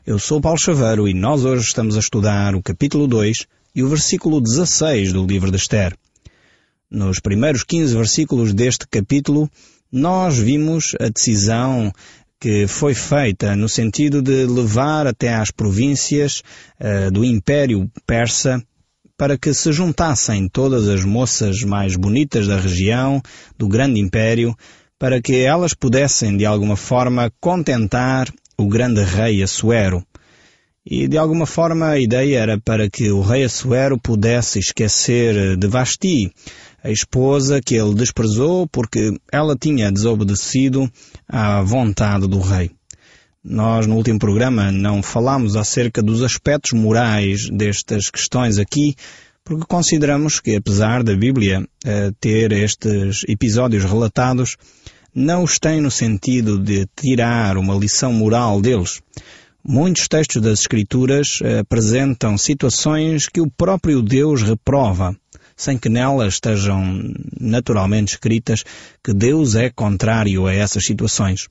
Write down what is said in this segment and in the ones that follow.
Eu sou Paulo Chaveiro e nós hoje estamos a estudar o capítulo 2 e o versículo 16 do livro de Esther. Nos primeiros 15 versículos deste capítulo, nós vimos a decisão que foi feita no sentido de levar até às províncias do Império Persa para que se juntassem todas as moças mais bonitas da região, do grande império, para que elas pudessem de alguma forma contentar o grande rei Assuero. E de alguma forma a ideia era para que o rei Assuero pudesse esquecer de Vasti, a esposa que ele desprezou porque ela tinha desobedecido à vontade do rei. Nós no último programa não falámos acerca dos aspectos morais destas questões aqui, porque consideramos que apesar da Bíblia ter estes episódios relatados, não os tem no sentido de tirar uma lição moral deles. Muitos textos das Escrituras apresentam situações que o próprio Deus reprova, sem que nelas estejam naturalmente escritas que Deus é contrário a essas situações.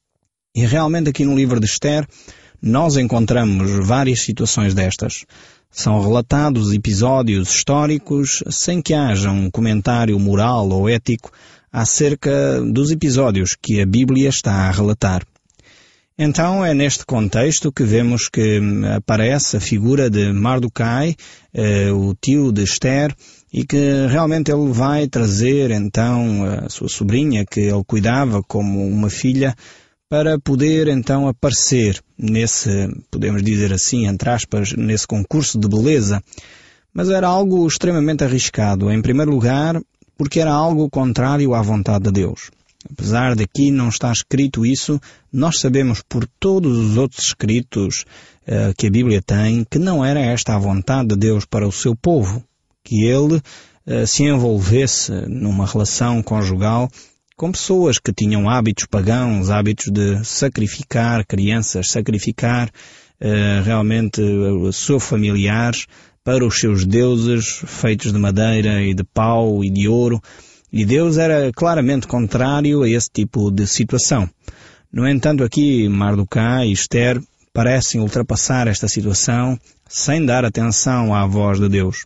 E realmente aqui no livro de Esther nós encontramos várias situações destas. São relatados episódios históricos sem que haja um comentário moral ou ético acerca dos episódios que a Bíblia está a relatar. Então é neste contexto que vemos que aparece a figura de Mardoquai, o tio de Esther, e que realmente ele vai trazer então a sua sobrinha, que ele cuidava como uma filha, para poder então aparecer nesse, podemos dizer assim, entre aspas, nesse concurso de beleza. Mas era algo extremamente arriscado, em primeiro lugar, porque era algo contrário à vontade de Deus. Apesar de aqui não estar escrito isso, nós sabemos por todos os outros escritos que a Bíblia tem que não era esta a vontade de Deus para o seu povo, que ele se envolvesse numa relação conjugal com pessoas que tinham hábitos pagãos, hábitos de sacrificar crianças, sacrificar realmente os seus familiares para os seus deuses feitos de madeira e de pau e de ouro. E Deus era claramente contrário a esse tipo de situação. No entanto, aqui Mardoquai e Esther parecem ultrapassar esta situação sem dar atenção à voz de Deus.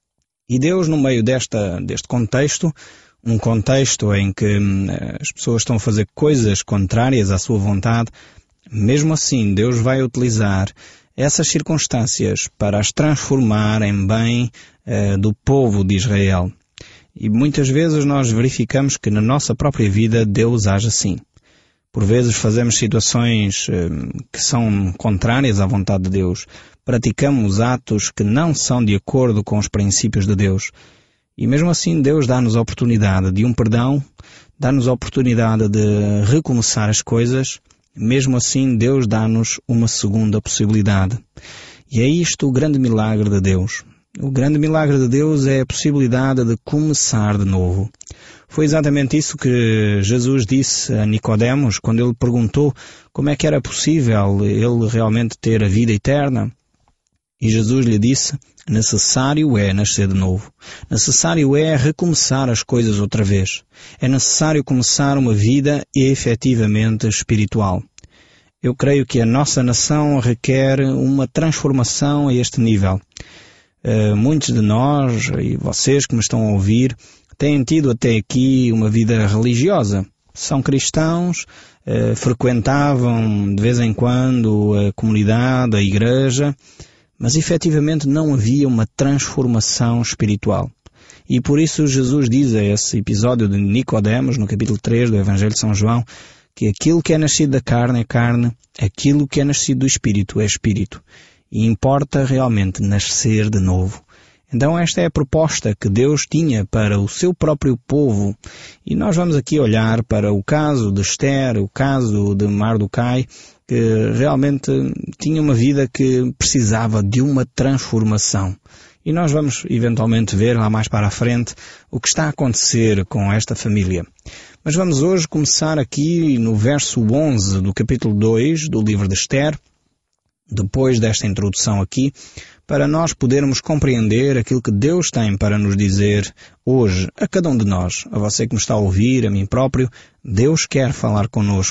E Deus, no meio deste contexto, um contexto em que as pessoas estão a fazer coisas contrárias à sua vontade, mesmo assim Deus vai utilizar essas circunstâncias para as transformar em bem do povo de Israel. E muitas vezes nós verificamos que na nossa própria vida Deus age assim. Por vezes fazemos situações que são contrárias à vontade de Deus. Praticamos atos que não são de acordo com os princípios de Deus. E mesmo assim Deus dá-nos a oportunidade de um perdão, dá-nos a oportunidade de recomeçar as coisas. Mesmo assim Deus dá-nos uma segunda possibilidade. E é isto o grande milagre de Deus. O grande milagre de Deus é a possibilidade de começar de novo. Foi exatamente isso que Jesus disse a Nicodemos quando ele perguntou como é que era possível ele realmente ter a vida eterna. E Jesus lhe disse, necessário é nascer de novo. Necessário é recomeçar as coisas outra vez. É necessário começar uma vida efetivamente espiritual. Eu creio que a nossa nação requer uma transformação a este nível. Muitos de nós, e vocês que me estão a ouvir, têm tido até aqui uma vida religiosa. São cristãos, frequentavam de vez em quando a comunidade, a igreja, mas efetivamente não havia uma transformação espiritual. E por isso Jesus diz a esse episódio de Nicodemos, no capítulo 3 do Evangelho de São João, que aquilo que é nascido da carne é carne, aquilo que é nascido do Espírito é Espírito. E importa realmente nascer de novo. Então esta é a proposta que Deus tinha para o seu próprio povo. E nós vamos aqui olhar para o caso de Esther, o caso de Mardoquai, que realmente tinha uma vida que precisava de uma transformação. E nós vamos eventualmente ver lá mais para a frente o que está a acontecer com esta família. Mas vamos hoje começar aqui no verso 11 do capítulo 2 do livro de Esther, depois desta introdução aqui, para nós podermos compreender aquilo que Deus tem para nos dizer hoje, a cada um de nós, a você que me está a ouvir, a mim próprio. Deus quer falar connosco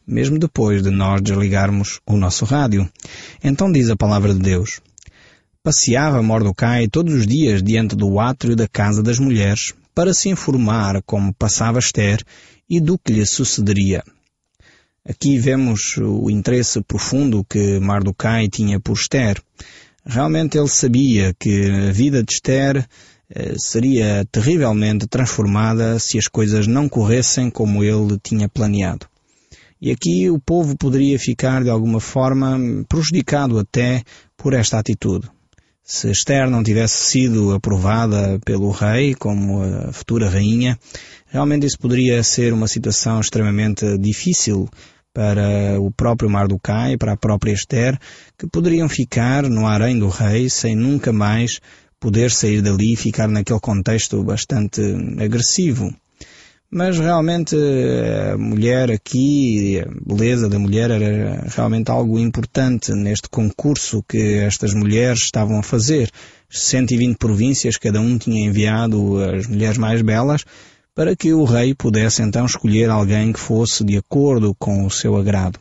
mesmo depois de nós desligarmos o nosso rádio. Então diz a palavra de Deus: passeava Mordecai todos os dias diante do átrio da casa das mulheres, para se informar como passava Ester e do que lhe sucederia. Aqui vemos o interesse profundo que Mordecai tinha por Ester. Realmente ele sabia que a vida de Ester seria terrivelmente transformada se as coisas não corressem como ele tinha planeado. E aqui o povo poderia ficar de alguma forma prejudicado até por esta atitude. Se Ester não tivesse sido aprovada pelo rei como a futura rainha, realmente isso poderia ser uma situação extremamente difícil para o próprio Mordecai, para a própria Ester, que poderiam ficar no harém do rei sem nunca mais poder sair dali e ficar naquele contexto bastante agressivo. Mas realmente a mulher aqui, a beleza da mulher era realmente algo importante neste concurso que estas mulheres estavam a fazer. 120 províncias, cada um tinha enviado as mulheres mais belas para que o rei pudesse então escolher alguém que fosse de acordo com o seu agrado.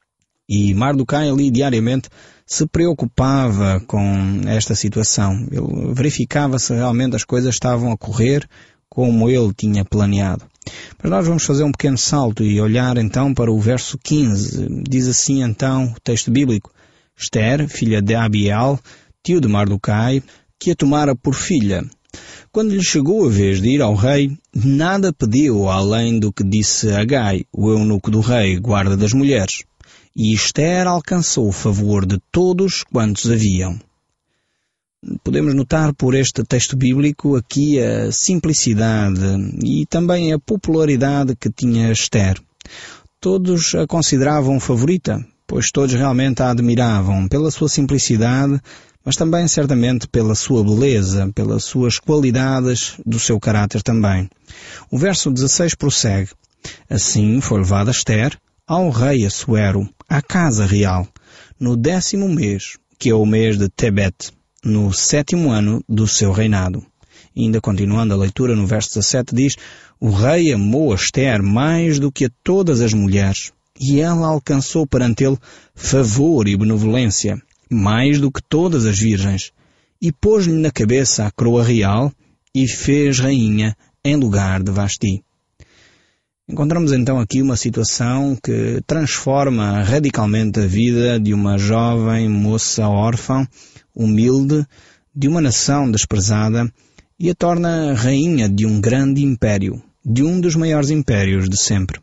E Mordecai ali diariamente se preocupava com esta situação. Ele verificava se realmente as coisas estavam a correr como ele tinha planeado. Mas nós vamos fazer um pequeno salto e olhar então para o verso 15. Diz assim então o texto bíblico: Ester, filha de Abiel, tio de Mordecai, que a tomara por filha. Quando lhe chegou a vez de ir ao rei, nada pediu além do que disse Agai, o eunuco do rei, guarda das mulheres. E Ester alcançou o favor de todos quantos haviam. Podemos notar por este texto bíblico aqui a simplicidade e também a popularidade que tinha Ester. Todos a consideravam favorita, pois todos realmente a admiravam pela sua simplicidade, mas também certamente pela sua beleza, pelas suas qualidades, do seu caráter também. O verso 16 prossegue: assim foi levada Ester ao rei Assuero, à casa real, no 10º mês, que é o mês de Tebete, no 7º ano do seu reinado. E ainda continuando a leitura, no verso 17 diz: o rei amou a Ester mais do que a todas as mulheres, e ela alcançou perante ele favor e benevolência, mais do que todas as virgens, e pôs-lhe na cabeça a coroa real, e fez rainha em lugar de Vasti. Encontramos então aqui uma situação que transforma radicalmente a vida de uma jovem moça órfã, humilde, de uma nação desprezada, e a torna rainha de um grande império, de um dos maiores impérios de sempre.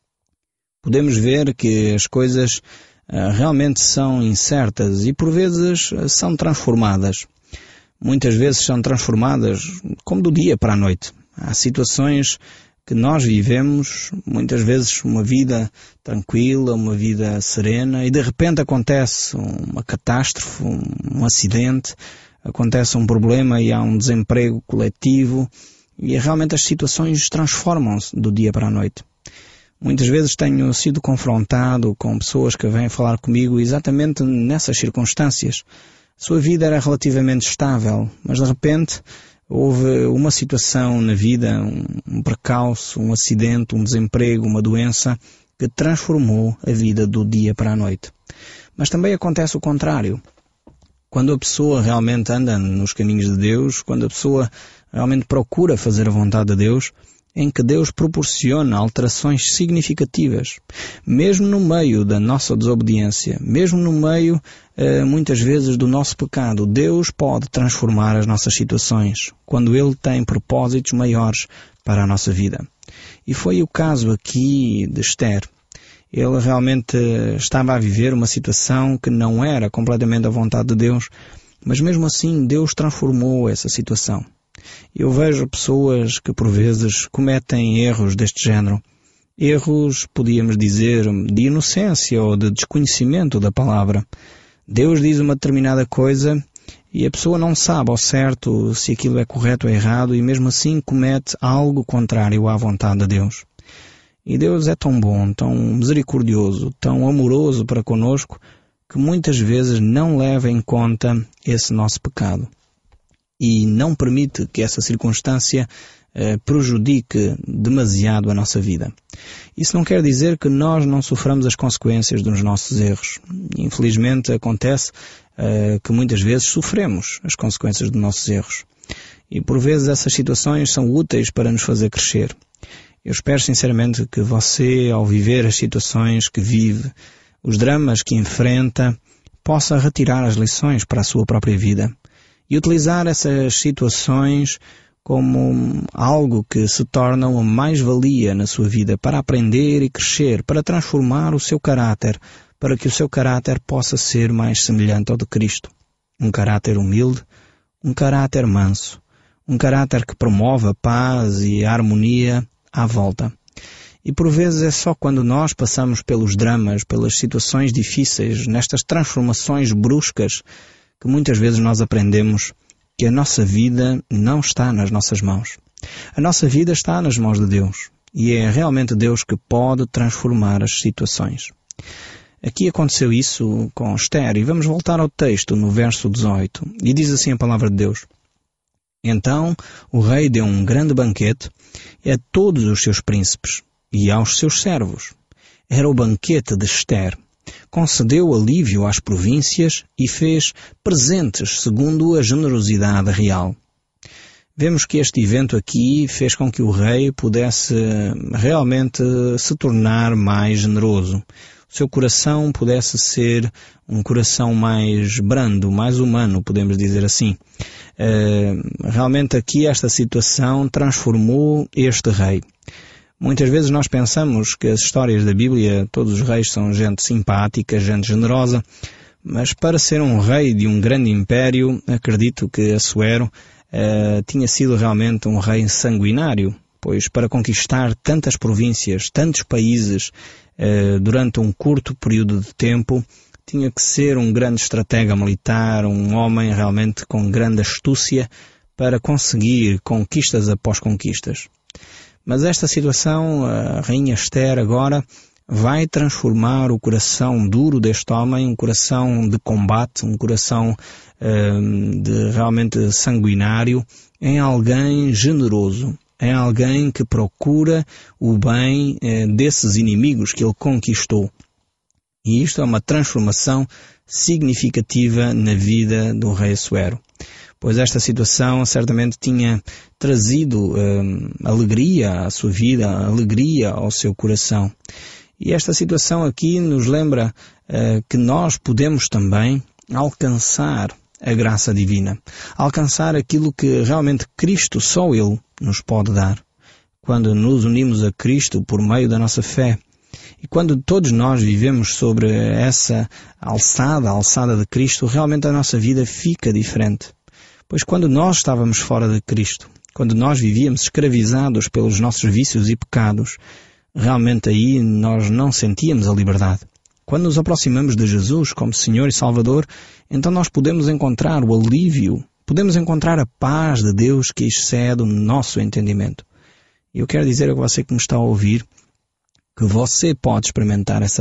Podemos ver que as coisas realmente são incertas e por vezes são transformadas. Muitas vezes são transformadas como do dia para a noite. Há situações que nós vivemos, muitas vezes uma vida tranquila, uma vida serena, e de repente acontece uma catástrofe, um acidente, acontece um problema e há um desemprego coletivo, e realmente as situações transformam-se do dia para a noite. Muitas vezes tenho sido confrontado com pessoas que vêm falar comigo exatamente nessas circunstâncias. Sua vida era relativamente estável, mas de repente houve uma situação na vida, um percalço, um acidente, um desemprego, uma doença que transformou a vida do dia para a noite. Mas também acontece o contrário. Quando a pessoa realmente anda nos caminhos de Deus, quando a pessoa realmente procura fazer a vontade de Deus, em que Deus proporciona alterações significativas, mesmo no meio da nossa desobediência, mesmo no meio, muitas vezes, do nosso pecado, Deus pode transformar as nossas situações, quando Ele tem propósitos maiores para a nossa vida. E foi o caso aqui de Ester. Ele realmente estava a viver uma situação que não era completamente a vontade de Deus, mas mesmo assim Deus transformou essa situação. Eu vejo pessoas que por vezes cometem erros deste género. Erros, podíamos dizer, de inocência ou de desconhecimento da palavra. Deus diz uma determinada coisa e a pessoa não sabe ao certo se aquilo é correto ou errado e mesmo assim comete algo contrário à vontade de Deus. E Deus é tão bom, tão misericordioso, tão amoroso para conosco que muitas vezes não leva em conta esse nosso pecado. e não permite que essa circunstância prejudique demasiado a nossa vida. Isso não quer dizer que nós não soframos as consequências dos nossos erros. Infelizmente acontece que muitas vezes sofremos as consequências dos nossos erros. E por vezes essas situações são úteis para nos fazer crescer. Eu espero sinceramente que você, ao viver as situações que vive, os dramas que enfrenta, possa retirar as lições para a sua própria vida e utilizar essas situações como algo que se torna uma mais-valia na sua vida para aprender e crescer, para transformar o seu caráter, para que o seu caráter possa ser mais semelhante ao de Cristo. Um caráter humilde, um caráter manso, um caráter que promove a paz e a harmonia à volta. E por vezes é só quando nós passamos pelos dramas, pelas situações difíceis, nestas transformações bruscas, que muitas vezes nós aprendemos que a nossa vida não está nas nossas mãos. A nossa vida está nas mãos de Deus. E é realmente Deus que pode transformar as situações. Aqui aconteceu isso com Esther. E vamos voltar ao texto no verso 18. E diz assim a palavra de Deus: Então o rei deu um grande banquete a todos os seus príncipes e aos seus servos. Era o banquete de Esther. Concedeu alívio às províncias e fez presentes segundo a generosidade real. Vemos que este evento aqui fez com que o rei pudesse realmente se tornar mais generoso. O seu coração pudesse ser um coração mais brando, mais humano, podemos dizer assim. Realmente aqui esta situação transformou este rei. Muitas vezes nós pensamos que as histórias da Bíblia, todos os reis são gente simpática, gente generosa, mas para ser um rei de um grande império, acredito que Assuero tinha sido realmente um rei sanguinário, pois para conquistar tantas províncias, tantos países, durante um curto período de tempo, tinha que ser um grande estratega militar, um homem realmente com grande astúcia para conseguir conquistas após conquistas. Mas esta situação, a rainha Esther agora vai transformar o coração duro deste homem, um coração de combate, um coração de realmente sanguinário, em alguém generoso, em alguém que procura o bem desses inimigos que ele conquistou. E isto é uma transformação significativa na vida do rei Assuero. Pois esta situação certamente tinha trazido alegria à sua vida, alegria ao seu coração. E esta situação aqui nos lembra que nós podemos também alcançar a graça divina, alcançar aquilo que realmente Cristo, só Ele, nos pode dar. Quando nos unimos a Cristo por meio da nossa fé, e quando todos nós vivemos sobre essa alçada, a alçada de Cristo, realmente a nossa vida fica diferente. Pois quando nós estávamos fora de Cristo, quando nós vivíamos escravizados pelos nossos vícios e pecados, realmente aí nós não sentíamos a liberdade. Quando nos aproximamos de Jesus como Senhor e Salvador, então nós podemos encontrar o alívio, podemos encontrar a paz de Deus que excede o nosso entendimento. E eu quero dizer a você que me está a ouvir, que você pode experimentar essa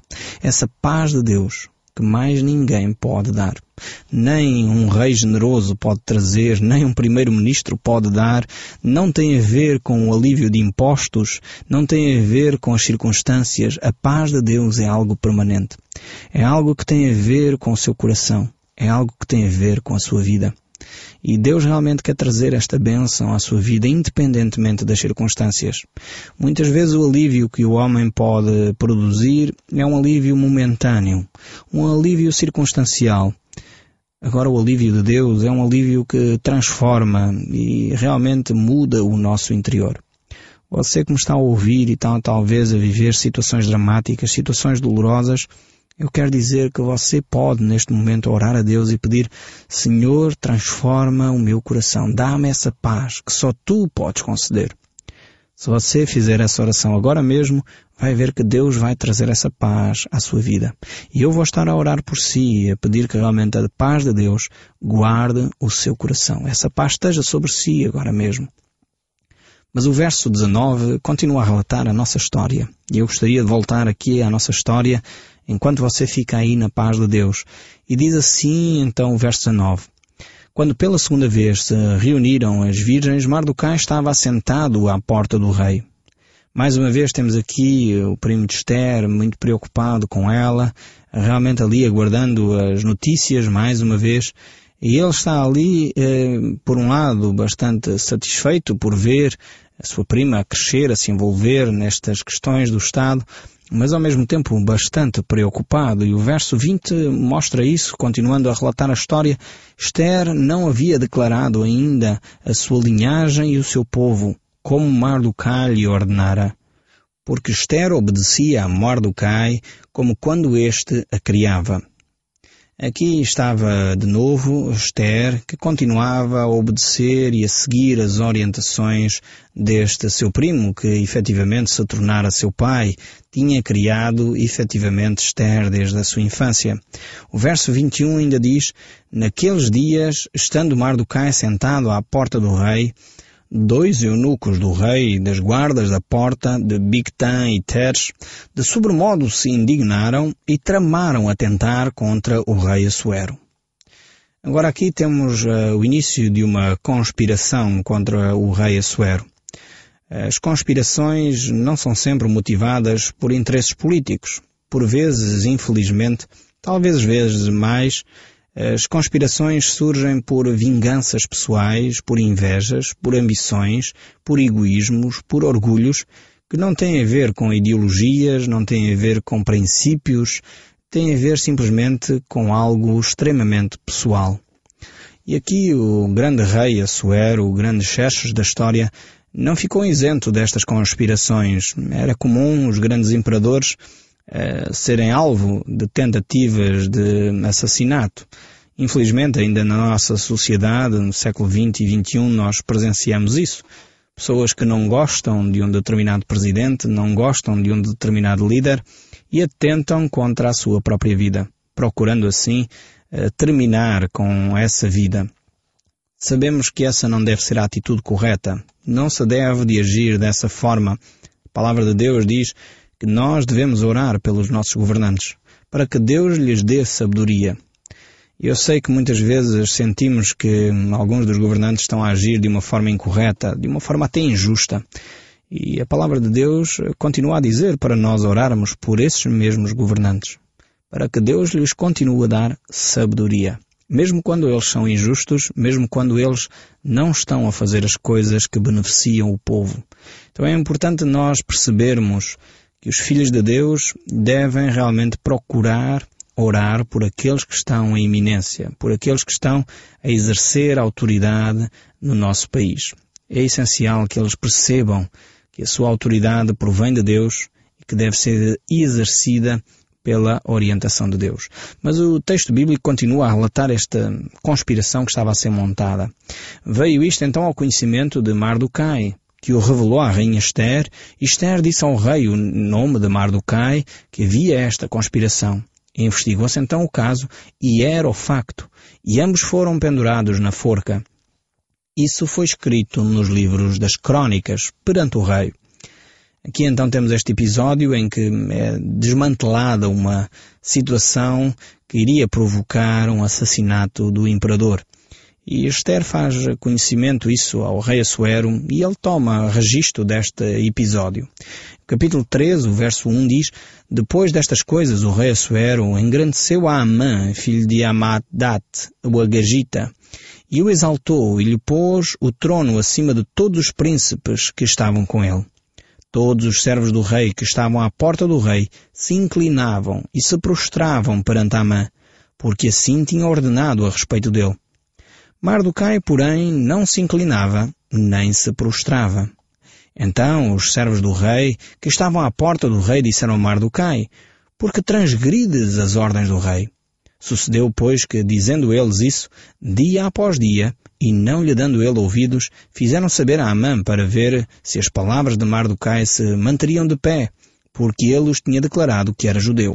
paz de Deus, que mais ninguém pode dar. Nem um rei generoso pode trazer, nem um primeiro-ministro pode dar. Não tem a ver com o alívio de impostos, não tem a ver com as circunstâncias. A paz de Deus é algo permanente. É algo que tem a ver com o seu coração. É algo que tem a ver com a sua vida. E Deus realmente quer trazer esta bênção à sua vida, independentemente das circunstâncias. Muitas vezes o alívio que o homem pode produzir é um alívio momentâneo, um alívio circunstancial. Agora o alívio de Deus é um alívio que transforma e realmente muda o nosso interior. Você que me está a ouvir e está talvez a viver situações dramáticas, situações dolorosas, eu quero dizer que você pode neste momento orar a Deus e pedir: Senhor, transforma o meu coração, dá-me essa paz que só Tu podes conceder. Se você fizer essa oração agora mesmo, vai ver que Deus vai trazer essa paz à sua vida. E eu vou estar a orar por si, a pedir que realmente a paz de Deus guarde o seu coração. Essa paz esteja sobre si agora mesmo. Mas o verso 19 continua a relatar a nossa história. E eu gostaria de voltar aqui à nossa história enquanto você fica aí na paz de Deus. E diz assim então o verso 19: Quando pela segunda vez se reuniram as virgens, Mardoquai estava assentado à porta do rei. Mais uma vez temos aqui o primo de Esther, muito preocupado com ela, realmente ali aguardando as notícias mais uma vez. E ele está ali, por um lado, bastante satisfeito por ver a sua prima a crescer, a se envolver nestas questões do Estado, mas ao mesmo tempo bastante preocupado. E o verso 20 mostra isso, continuando a relatar a história. Esther não havia declarado ainda a sua linhagem e o seu povo, como Mardoquai lhe ordenara, porque Esther obedecia a Mardoquai como quando este a criava. Aqui estava de novo Esther, que continuava a obedecer e a seguir as orientações deste seu primo, que efetivamente se tornara seu pai, tinha criado efetivamente Esther desde a sua infância. O verso 21 ainda diz: naqueles dias, estando Mardoquai sentado à porta do rei, 2 eunucos do rei, das guardas da porta, de Bigtã e Teres, de sobremodo se indignaram e tramaram atentar contra o rei Assuero. Agora aqui temos o início de uma conspiração contra o rei Assuero. As conspirações não são sempre motivadas por interesses políticos. Por vezes, infelizmente, talvez vezes mais, as conspirações surgem por vinganças pessoais, por invejas, por ambições, por egoísmos, por orgulhos, que não têm a ver com ideologias, não têm a ver com princípios, têm a ver simplesmente com algo extremamente pessoal. E aqui o grande rei Assuero, o grande Xerxes da história, não ficou isento destas conspirações. Era comum os grandes imperadores serem alvo de tentativas de assassinato. Infelizmente, ainda na nossa sociedade, no século XX e XXI, nós presenciamos isso. Pessoas que não gostam de um determinado presidente, não gostam de um determinado líder e atentam contra a sua própria vida, procurando assim terminar com essa vida. Sabemos que essa não deve ser a atitude correta. Não se deve de agir dessa forma. A palavra de Deus diz que nós devemos orar pelos nossos governantes, para que Deus lhes dê sabedoria. Eu sei que muitas vezes sentimos que alguns dos governantes estão a agir de uma forma incorreta, de uma forma até injusta. E a palavra de Deus continua a dizer para nós orarmos por esses mesmos governantes, para que Deus lhes continue a dar sabedoria. Mesmo quando eles são injustos, mesmo quando eles não estão a fazer as coisas que beneficiam o povo. Então é importante nós percebermos que os filhos de Deus devem realmente procurar orar por aqueles que estão em iminência, por aqueles que estão a exercer autoridade no nosso país. É essencial que eles percebam que a sua autoridade provém de Deus e que deve ser exercida pela orientação de Deus. Mas o texto bíblico continua a relatar esta conspiração que estava a ser montada. Veio isto então ao conhecimento de Mardoquai, que o revelou à rainha Esther, e Esther disse ao rei o nome de Mardoquai, que havia esta conspiração. Investigou-se então o caso, e era o facto, e ambos foram pendurados na forca. Isso foi escrito nos livros das Crônicas, perante o rei. Aqui então temos este episódio em que é desmantelada uma situação que iria provocar um assassinato do imperador. E Esther faz conhecimento isso ao rei Assuero e ele toma registro deste episódio. Capítulo 13, o verso 1 diz: depois destas coisas o rei Assuero engrandeceu a Amã, filho de Amadat, o Agagita, e o exaltou e lhe pôs o trono acima de todos os príncipes que estavam com ele. Todos os servos do rei que estavam à porta do rei se inclinavam e se prostravam perante Amã, porque assim tinha ordenado a respeito dele. Mardoquai, porém, não se inclinava, nem se prostrava. Então os servos do rei, que estavam à porta do rei, disseram a Mardoquai: porque transgrides as ordens do rei? Sucedeu, pois, que, dizendo eles isso, dia após dia, e não lhe dando ele ouvidos, fizeram saber a Amã para ver se as palavras de Mardoquai se manteriam de pé, porque ele os tinha declarado que era judeu.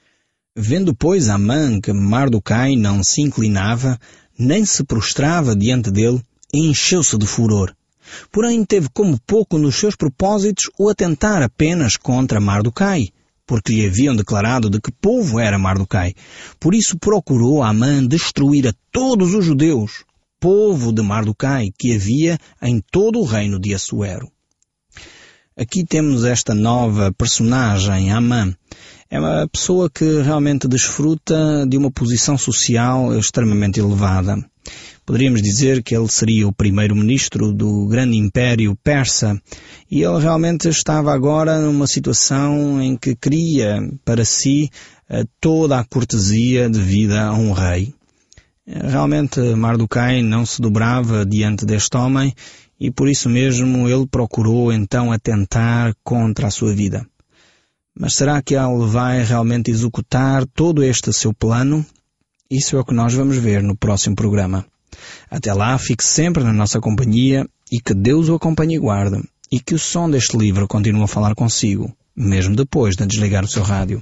Vendo, pois, Amã que Mardoquai não se inclinava, nem se prostrava diante dele, encheu-se de furor. Porém, teve como pouco nos seus propósitos o atentar apenas contra Mardoquai, porque lhe haviam declarado de que povo era Mardoquai. Por isso procurou Amã destruir a todos os judeus, povo de Mardoquai que havia em todo o reino de Assuero. Aqui temos esta nova personagem, Amã. É uma pessoa que realmente desfruta de uma posição social extremamente elevada. Poderíamos dizer que ele seria o primeiro-ministro do grande império persa e ele realmente estava agora numa situação em que queria para si toda a cortesia devida a um rei. Realmente Mardoquai não se dobrava diante deste homem e por isso mesmo ele procurou então atentar contra a sua vida. Mas será que ele vai realmente executar todo este seu plano? Isso é o que nós vamos ver no próximo programa. Até lá, fique sempre na nossa companhia e que Deus o acompanhe e guarde, e que o som deste livro continue a falar consigo, mesmo depois de desligar o seu rádio.